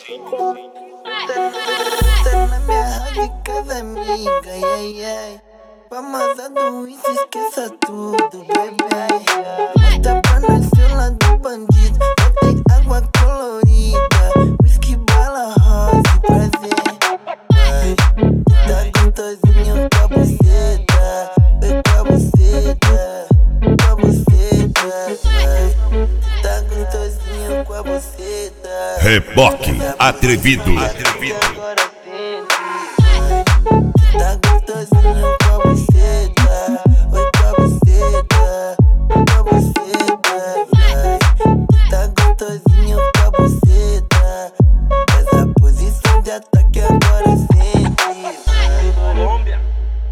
Tá na minha rádio casa amiga, ai, ai. Famosa do isso, esqueça tudo, baby. Mata pra nascer lá do bandido. Botei água colorida, whisky, bala, rosa e prazer. Vai, tá gostosinho com a buceta. Vem com a buceta, com a buceta. Vai, tá gostosinho com a buceta. Reboque atrevido. Agora sente, vai, tá gostosinho com a buceta. Oi com a buceta, com a buceta. Vai, tá gostosinho com a buceta. Essa posição de ataque agora sente. Colômbia,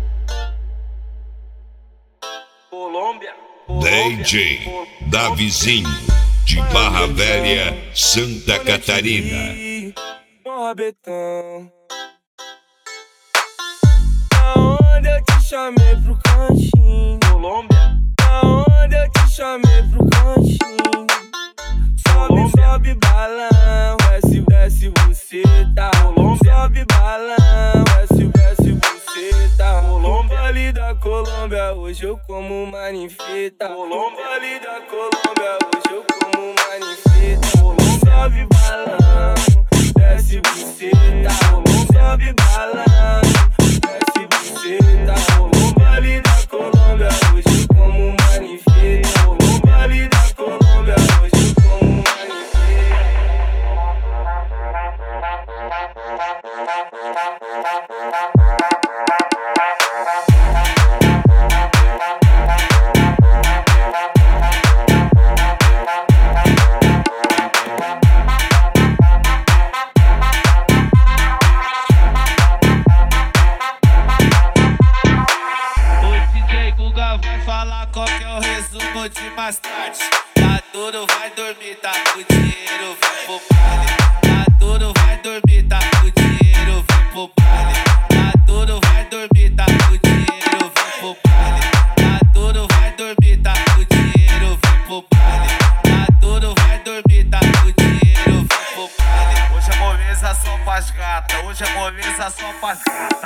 Colômbia, DJ Davizinho, de Barra Velha, Santa Catarina. Morra Betão. Aonde eu te chamei pro cantinho, Colômbia. Aonde eu te chamei pro cantinho. Sobe, sobe balão, desce, desce buceta. Sobe balão, desce, desce buceta. Ali da Colômbia, hoje eu como manifeta. Ali da Colômbia, hoje eu como manifeta. Sobe balão, desce buceta. Sobe balão, desce buceta. Ali da Colômbia, hoje eu como manifeta. Ali da Colômbia, hoje eu como vai falar qual que é o resumo de mais tarde. Tá duro, vai dormir, tá com dinheiro, vem pro baile. Tá duro, vai dormir, tá com dinheiro, vem pro baile. Tá duro, vai dormir, tá com dinheiro, vem pro baile. Tá duro, vai dormir, tá com dinheiro, vem pro baile. Tá duro, vai dormir, tá com dinheiro, vem pro baile. Hoje é moleza só pras gata, hoje é moleza só pras gata.